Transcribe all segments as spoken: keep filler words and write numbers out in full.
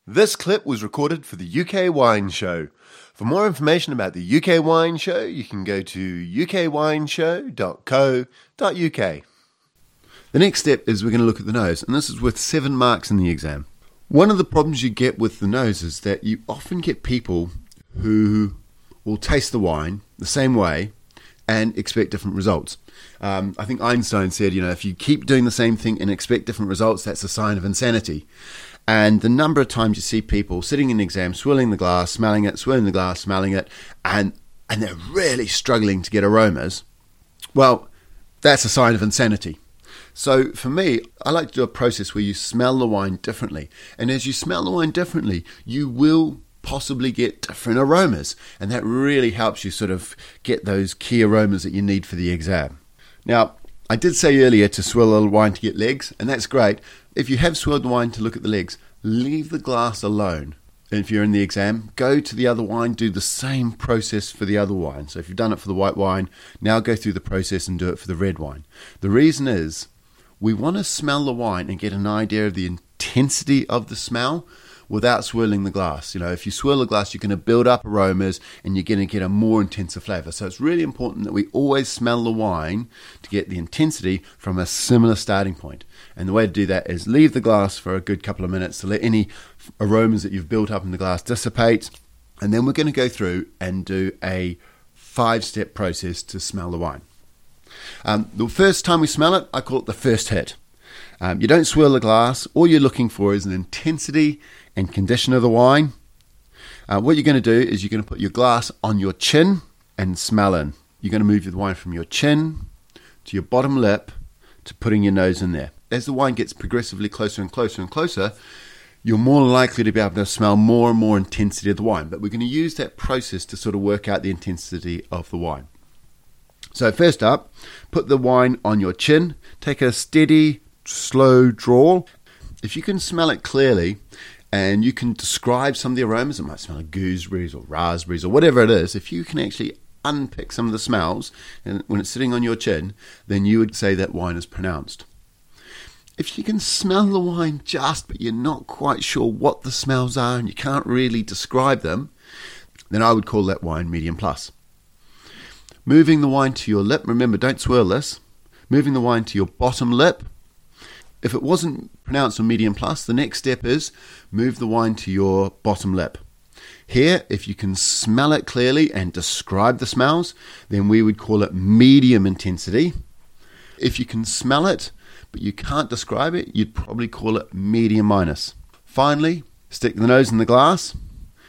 This clip was recorded for the U K Wine Show. For more information about the U K Wine Show, you can go to u k wine show dot co dot u k. The next step is we're going to look at the nose, and this is worth seven marks in the exam. One of the problems you get with the nose is that you often get people who will taste the wine the same way and expect different results. Um, I think Einstein said, you know, if you keep doing the same thing and expect different results, that's a sign of insanity. And the number of times you see people sitting in an exam, swirling the glass, smelling it, swirling the glass, smelling it, and and they're really struggling to get aromas, well, that's a sign of insanity. So for me, I like to do a process where you smell the wine differently. And as you smell the wine differently, you will possibly get different aromas. And that really helps you sort of get those key aromas that you need for the exam. Now, I did say earlier to swirl the wine to get legs, and that's great. If you have swirled the wine to look at the legs, leave the glass alone. And if you're in the exam, go to the other wine, do the same process for the other wine. So if you've done it for the white wine, now go through the process and do it for the red wine. The reason is, we want to smell the wine and get an idea of the intensity of the smell without swirling the glass. You know, if you swirl the glass, you're going to build up aromas and you're going to get a more intensive flavour. So it's really important that we always smell the wine to get the intensity from a similar starting point. And the way to do that is leave the glass for a good couple of minutes to let any aromas that you've built up in the glass dissipate. And then we're going to go through and do a five-step process to smell the wine. Um, the first time we smell it, I call it the first hit. Um, you don't swirl the glass. All you're looking for is an intensity and condition of the wine. Uh, what you're going to do is you're going to put your glass on your chin and smell in. You're going to move the wine from your chin to your bottom lip to putting your nose in there. As the wine gets progressively closer and closer and closer, you're more likely to be able to smell more and more intensity of the wine. But we're going to use that process to sort of work out the intensity of the wine. So first up, put the wine on your chin. Take a steady, slow draw. If you can smell it clearly and you can describe some of the aromas, it might smell like gooseberries or raspberries or whatever it is. If you can actually unpick some of the smells and when it's sitting on your chin, then you would say that wine is pronounced. If you can smell the wine just, but you're not quite sure what the smells are and you can't really describe them, then I would call that wine medium plus. Moving the wine to your lip, remember, don't swirl this. Moving the wine to your bottom lip. If it wasn't pronounced on medium plus, the next step is move the wine to your bottom lip. Here, if you can smell it clearly and describe the smells, then we would call it medium intensity. If you can smell it, but you can't describe it, you'd probably call it medium minus. Finally, stick the nose in the glass.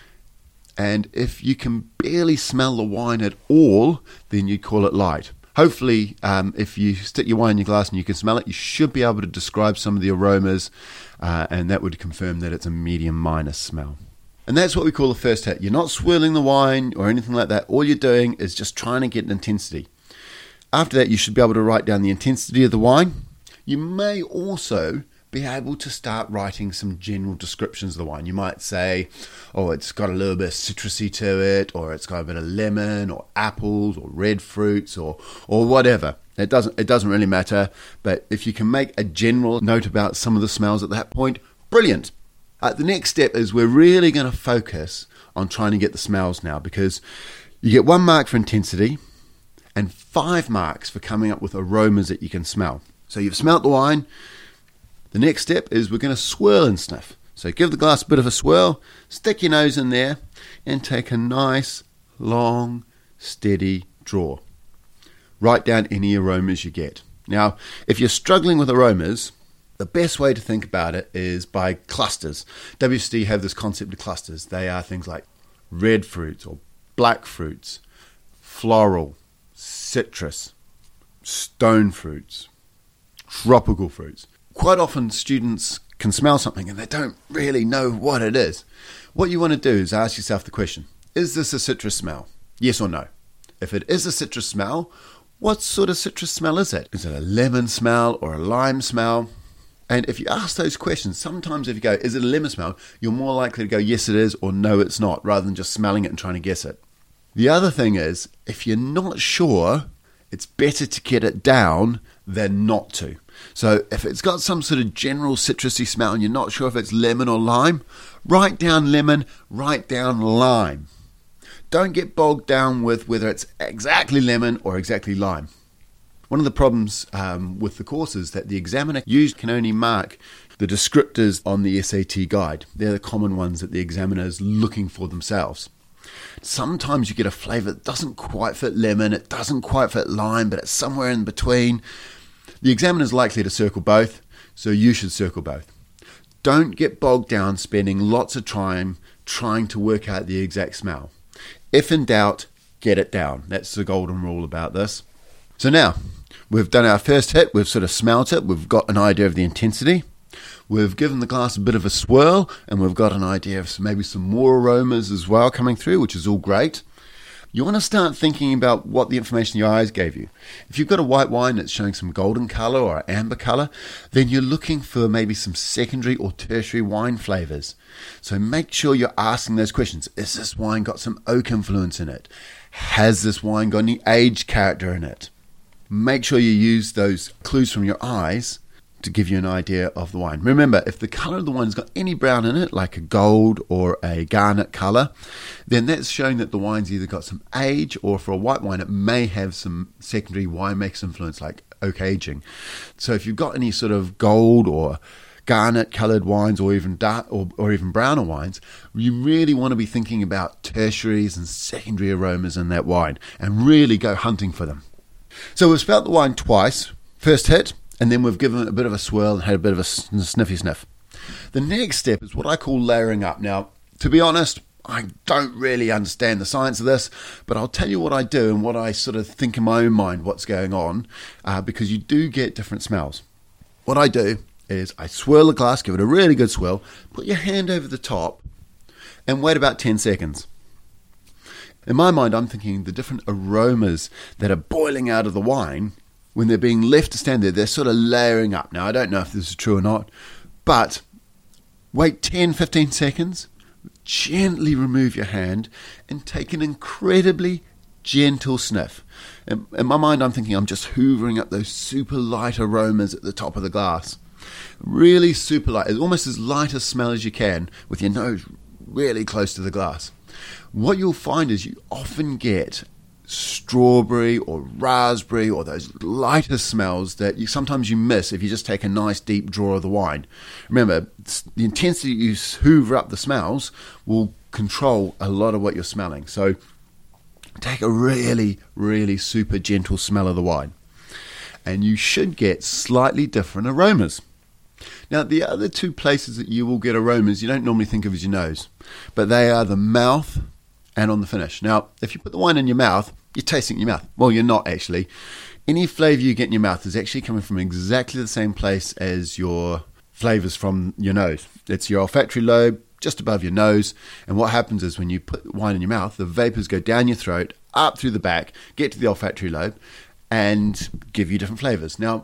And if you can barely smell the wine at all, then you'd call it light. Hopefully, um, if you stick your wine in your glass and you can smell it, you should be able to describe some of the aromas, uh, and that would confirm that it's a medium minus smell. And that's what we call the first hit. You're not swirling the wine or anything like that. All you're doing is just trying to get an intensity. After that, you should be able to write down the intensity of the wine. You may also be able to start writing some general descriptions of the wine. You might say, oh, it's got a little bit of citrusy to it, or it's got a bit of lemon, or apples, or red fruits, or or whatever. It doesn't it doesn't really matter, but if you can make a general note about some of the smells at that point, brilliant. Uh, the next step is we're really going to focus on trying to get the smells now, because you get one mark for intensity and five marks for coming up with aromas that you can smell. So you've smelt the wine. The next step is we're going to swirl and sniff. So give the glass a bit of a swirl, stick your nose in there, and take a nice, long, steady draw. Write down any aromas you get. Now, if you're struggling with aromas, the best way to think about it is by clusters. W S D have this concept of clusters. They are things like red fruits or black fruits, floral, citrus, stone fruits, tropical fruits. Quite often students can smell something and they don't really know what it is. What you want to do is ask yourself the question, is this a citrus smell? Yes or no? If it is a citrus smell, what sort of citrus smell is it? Is it a lemon smell or a lime smell? And if you ask those questions, sometimes if you go, is it a lemon smell? You're more likely to go, yes it is, or no it's not, rather than just smelling it and trying to guess it. The other thing is, if you're not sure, it's better to get it down than not to. So if it's got some sort of general citrusy smell and you're not sure if it's lemon or lime, write down lemon, write down lime. Don't get bogged down with whether it's exactly lemon or exactly lime. One of the problems um, with the courses that the examiner used can only mark the descriptors on the S A T guide. They're the common ones that the examiner is looking for themselves. Sometimes you get a flavour that doesn't quite fit lemon, it doesn't quite fit lime, but it's somewhere in between. The examiner is likely to circle both, so you should circle both. Don't get bogged down spending lots of time trying to work out the exact smell. If in doubt, get it down. That's the golden rule about this. So now, we've done our first hit, we've sort of smelt it, we've got an idea of the intensity. We've given the glass a bit of a swirl, and we've got an idea of maybe some more aromas as well coming through, which is all great. You want to start thinking about what the information your eyes gave you. If you've got a white wine that's showing some golden colour or amber colour, then you're looking for maybe some secondary or tertiary wine flavours. So make sure you're asking those questions. Is this wine got some oak influence in it? Has this wine got any age character in it? Make sure you use those clues from your eyes to give you an idea of the wine. Remember, if the colour of the wine's got any brown in it, like a gold or a garnet colour, then that's showing that the wine's either got some age, or for a white wine, it may have some secondary winemaker's influence, like oak aging. So if you've got any sort of gold or garnet coloured wines, or even dark or, or even browner wines, you really want to be thinking about tertiaries and secondary aromas in that wine, and really go hunting for them. So we've smelt the wine twice, first hit, and then we've given it a bit of a swirl and had a bit of a sniffy sniff. The next step is what I call layering up. Now, to be honest, I don't really understand the science of this, but I'll tell you what I do and what I sort of think in my own mind what's going on, uh, because you do get different smells. What I do is I swirl the glass, give it a really good swirl, put your hand over the top, and wait about ten seconds. In my mind, I'm thinking the different aromas that are boiling out of the wine, when they're being left to stand there, they're sort of layering up. Now, I don't know if this is true or not, but wait ten, fifteen seconds, gently remove your hand, and take an incredibly gentle sniff. In, in my mind, I'm thinking I'm just hoovering up those super light aromas at the top of the glass. Really super light, almost as light a smell as you can, with your nose really close to the glass. What you'll find is you often get strawberry or raspberry or those lighter smells that you sometimes you miss if you just take a nice deep draw of the wine. Remember, the intensity you hoover up the smells will control a lot of what you're smelling. So take a really, really super gentle smell of the wine, and you should get slightly different aromas. Now, the other two places that you will get aromas you don't normally think of as your nose, but they are the mouth and on the finish. Now, if you put the wine in your mouth, you're tasting it in your mouth. Well, you're not actually. Any flavour you get in your mouth is actually coming from exactly the same place as your flavours from your nose. It's your olfactory lobe, just above your nose. And what happens is when you put wine in your mouth, the vapours go down your throat, up through the back, get to the olfactory lobe, and give you different flavours. Now,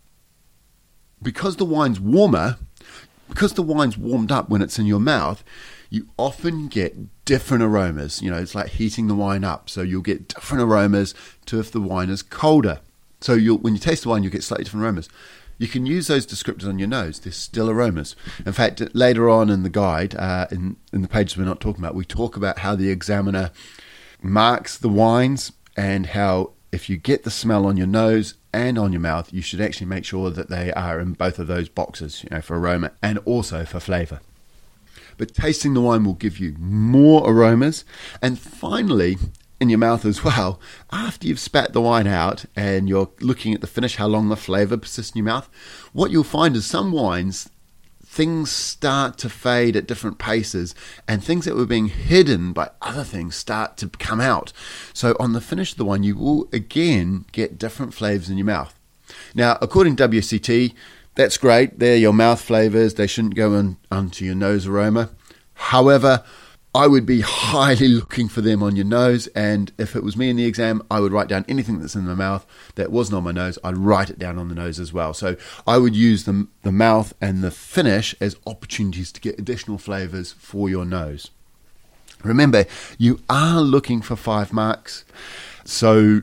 because the wine's warmer, because the wine's warmed up when it's in your mouth, you often get different aromas. You know, it's like heating the wine up. So you'll get different aromas to if the wine is colder. So you'll, when you taste the wine, you'll get slightly different aromas. You can use those descriptors on your nose. They're still aromas. In fact, later on in the guide, uh, in, in the pages we're not talking about, we talk about how the examiner marks the wines and how if you get the smell on your nose and on your mouth, you should actually make sure that they are in both of those boxes, you know, for aroma and also for flavour. But tasting the wine will give you more aromas. And finally, in your mouth as well, after you've spat the wine out and you're looking at the finish, how long the flavour persists in your mouth, what you'll find is some wines, things start to fade at different paces, and things that were being hidden by other things start to come out. So on the finish of the wine, you will again get different flavours in your mouth. Now, according to W C T, that's great. They're your mouth flavours. They shouldn't go in, onto your nose aroma. However, I would be highly looking for them on your nose, and if it was me in the exam, I would write down anything that's in my mouth that wasn't on my nose. I'd write it down on the nose as well. So I would use the, the mouth and the finish as opportunities to get additional flavours for your nose. Remember, you are looking for five marks, so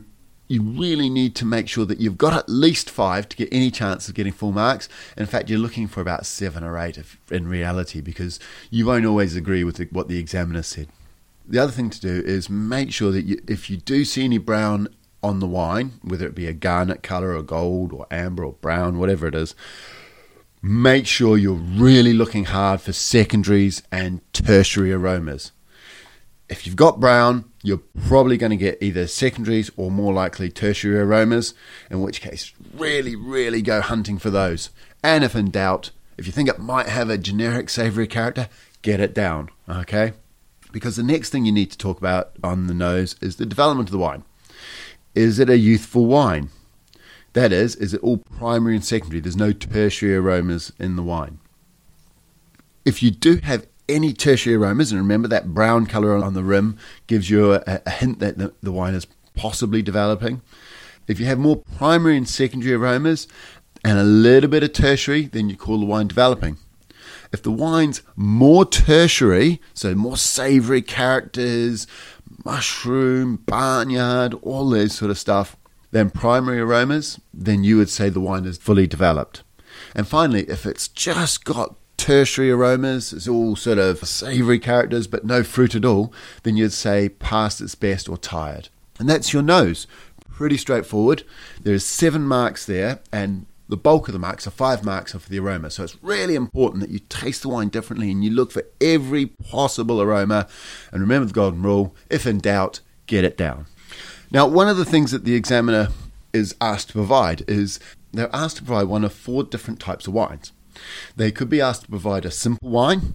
you really need to make sure that you've got at least five to get any chance of getting full marks. In fact, you're looking for about seven or eight if, in reality, because you won't always agree with the, what the examiner said. The other thing to do is make sure that you, if you do see any brown on the wine, whether it be a garnet colour or gold or amber or brown, whatever it is, make sure you're really looking hard for secondaries and tertiary aromas. If you've got brown, you're probably going to get either secondaries or more likely tertiary aromas, in which case really, really go hunting for those. And if in doubt, if you think it might have a generic savoury character, get it down, okay? Because the next thing you need to talk about on the nose is the development of the wine. Is it a youthful wine? That is, is it all primary and secondary? There's no tertiary aromas in the wine. If you do have any tertiary aromas, and remember that brown colour on the rim gives you a, a hint that the, the wine is possibly developing. If you have more primary and secondary aromas and a little bit of tertiary, then you call the wine developing. If the wine's more tertiary, so more savoury characters, mushroom, barnyard, all this sort of stuff, than primary aromas, then you would say the wine is fully developed. And finally, if it's just got tertiary aromas, it's all sort of savoury characters but no fruit at all, then you'd say past its best or tired. And that's your nose. Pretty straightforward. There's seven marks there, and the bulk of the marks, are five marks, are for the aroma. So it's really important that you taste the wine differently and you look for every possible aroma. And remember the golden rule, if in doubt, get it down. Now, one of the things that the examiner is asked to provide is they're asked to provide one of four different types of wines. They could be asked to provide a simple wine,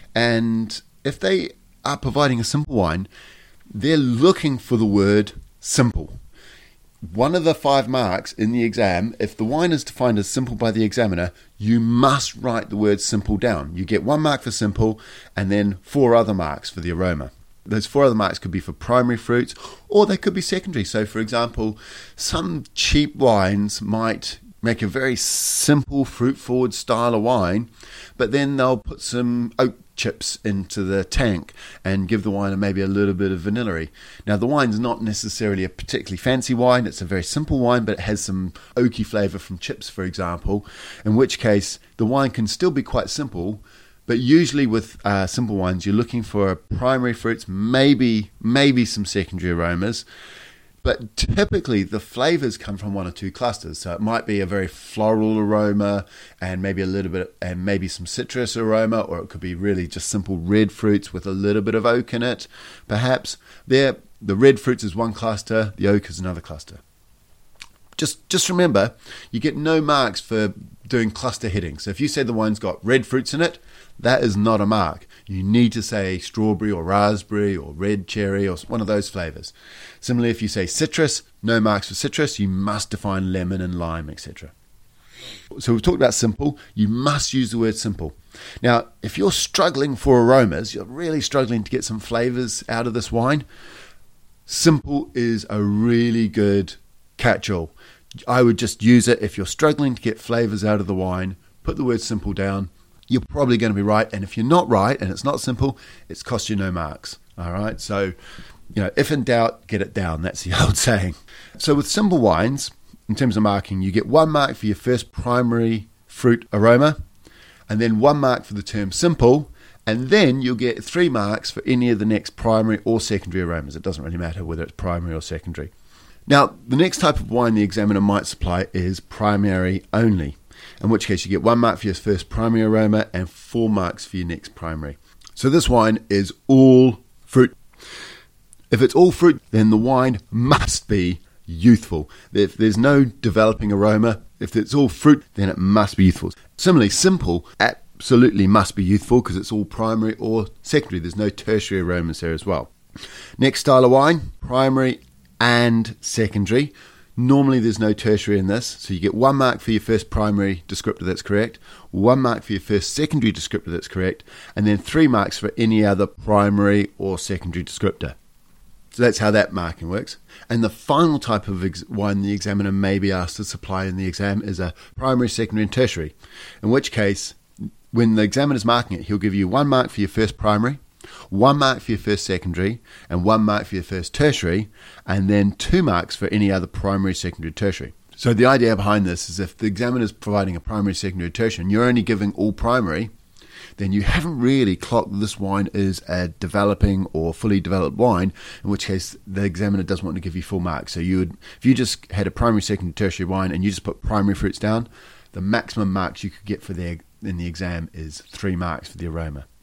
and if they are providing a simple wine, they're looking for the word simple. One of the five marks in the exam, if the wine is defined as simple by the examiner, you must write the word simple down. You get one mark for simple and then four other marks for the aroma. Those four other marks could be for primary fruits or they could be secondary. So, for example, some cheap wines might make a very simple fruit-forward style of wine, but then they'll put some oak chips into the tank and give the wine maybe a little bit of vanilla-y. Now, the wine's not necessarily a particularly fancy wine. It's a very simple wine, but it has some oaky flavour from chips, for example, in which case the wine can still be quite simple. But usually with uh, simple wines, you're looking for primary fruits, maybe maybe some secondary aromas. But typically the flavours come from one or two clusters. So it might be a very floral aroma and maybe a little bit, and maybe some citrus aroma, or it could be really just simple red fruits with a little bit of oak in it, perhaps. There, the red fruits is one cluster, the oak is another cluster. Just just remember, you get no marks for doing cluster heading. So if you say the wine's got red fruits in it, that is not a mark. You need to say strawberry or raspberry or red cherry or one of those flavours. Similarly, if you say citrus, no marks for citrus. You must define lemon and lime, et cetera. So we've talked about simple. You must use the word simple. Now, if you're struggling for aromas, you're really struggling to get some flavours out of this wine, simple is a really good catch-all. I would just use it if you're struggling to get flavours out of the wine. Put the word simple down. You're probably going to be right. And if you're not right and it's not simple, it's cost you no marks. All right. So, you know, if in doubt, get it down. That's the old saying. So with simple wines, in terms of marking, you get one mark for your first primary fruit aroma, and then one mark for the term simple, and then you'll get three marks for any of the next primary or secondary aromas. It doesn't really matter whether it's primary or secondary. Now, the next type of wine the examiner might supply is primary only, in which case you get one mark for your first primary aroma and four marks for your next primary. So this wine is all fruit. If it's all fruit, then the wine must be youthful. If there's no developing aroma, if it's all fruit, then it must be youthful. Similarly, simple absolutely must be youthful because it's all primary or secondary. There's no tertiary aromas there as well. Next style of wine, primary and secondary. Normally there's no tertiary in this, so you get one mark for your first primary descriptor that's correct, one mark for your first secondary descriptor that's correct, and then three marks for any other primary or secondary descriptor. So that's how that marking works. And the final type of ex- wine the examiner may be asked to supply in the exam is a primary, secondary and tertiary, in which case when the examiner's marking it, he'll give you one mark for your first primary, one mark for your first secondary and one mark for your first tertiary, and then two marks for any other primary, secondary, tertiary. So the idea behind this is if the examiner is providing a primary, secondary, tertiary, and you're only giving all primary, then you haven't really clocked that this wine is a developing or fully developed wine, in which case the examiner doesn't want to give you full marks. So you would, if you just had a primary, secondary, tertiary wine and you just put primary fruits down, the maximum marks you could get for the in the exam is three marks for the aroma.